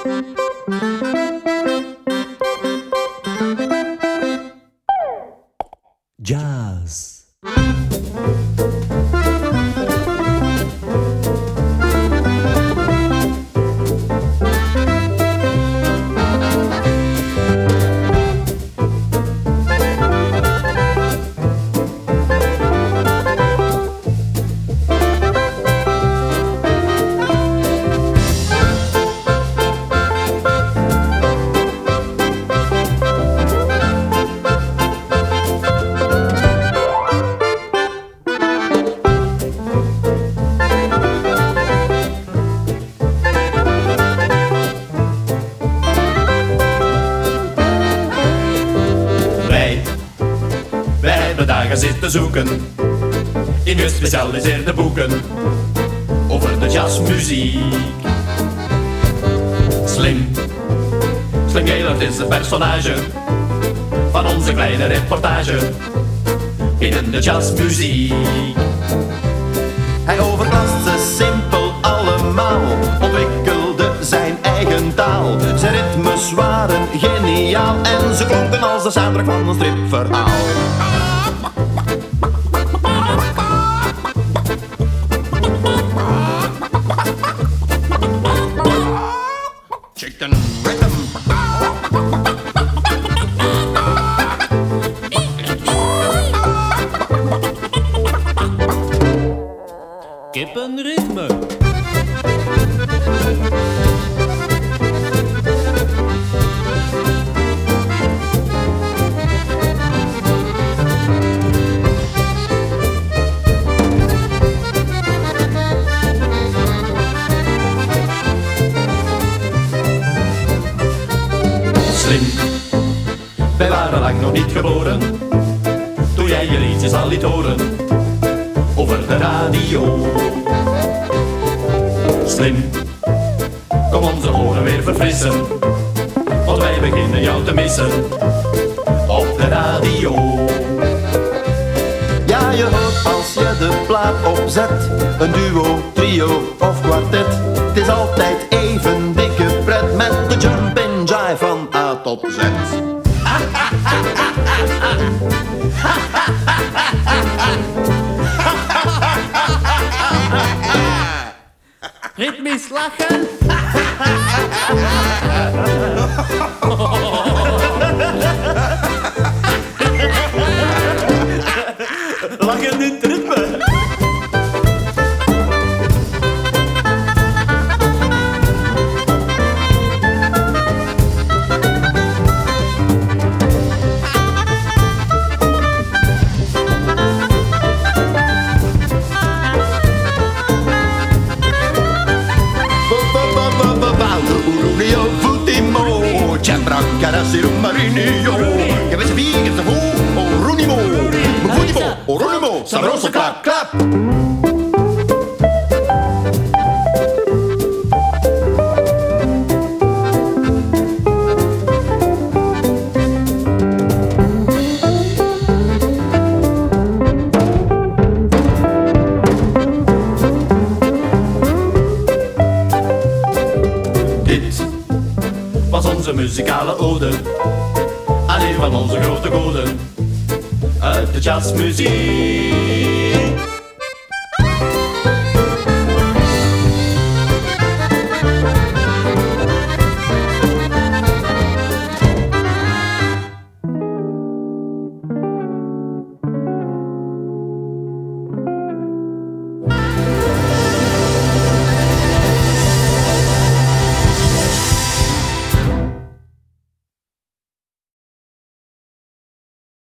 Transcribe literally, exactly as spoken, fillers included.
Jazz. Zitten zoeken in gespecialiseerde boeken over de jazzmuziek. Slim, Slim Gaillard is een personage van onze kleine reportage in de jazzmuziek. Hij overklast ze simpel allemaal, ontwikkelde zijn eigen taal. Zijn ritmes waren geniaal en ze klonken als de soundtrack van een stripverhaal. Chicken rhythm. Kippenritme. Slim, wij waren lang nog niet geboren toen jij je liedjes al liet horen over de radio. Slim, kom onze oren weer verfrissen, want wij beginnen jou te missen op de radio. Ja, je hoort als je de plaat opzet, een duo, trio of kwartet. Het is altijd even dikke pret met de jump and jive van A tot Z. Ritmisch lachen. Lachen in het ritme. Che invece figa, sta fu, oh runimo, mufutimo, oh runimo, sabroso clap clap. Dit was onze muzikale ode aan een van onze grote goden uit de jazzmuziek.